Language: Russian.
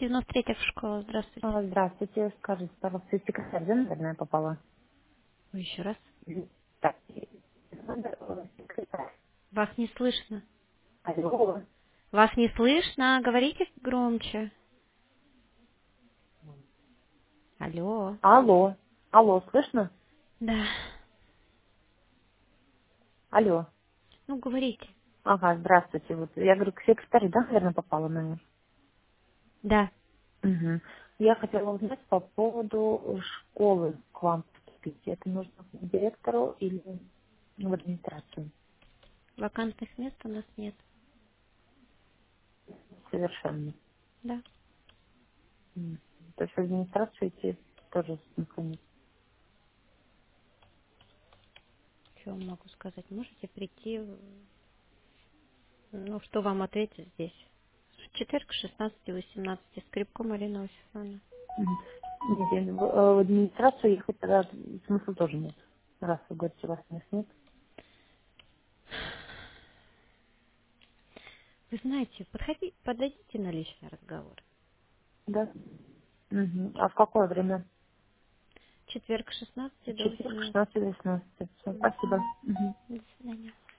93-я школа, здравствуйте. Здравствуйте, скажите, пожалуйста, секретарь, да, наверное, попала? Ой, еще раз. Так, секретарь. Вас не слышно. Алло. Вас не слышно, говорите громче. Алло. Алло. Алло, слышно? Да. Алло. Ну, говорите. Ага, здравствуйте. Вот я говорю, к секретарю, да, наверное, попала, наверное? Да. Угу. Я хотела узнать по поводу школы к вам поступить. Это нужно к директору или в администрацию? Вакантных мест у нас нет. Совершенно. Да. Мгм. То есть в администрацию идти тоже смысла нет. Что вам могу сказать? Можете прийти, ну, что вам ответить здесь? В четверг с 16-18. Скрипко Марина Васильевна. Мгм. Нет, в администрацию ехать тогда смысла тоже нет. Раз вы говорите, у вас мест нет. Вы знаете, подойдите на личный разговор. Да. Мгм. А в какое время? Четверг с 16 В до четверг, 18. 16 до 17. Всё, Да. спасибо. Мгм. До свидания.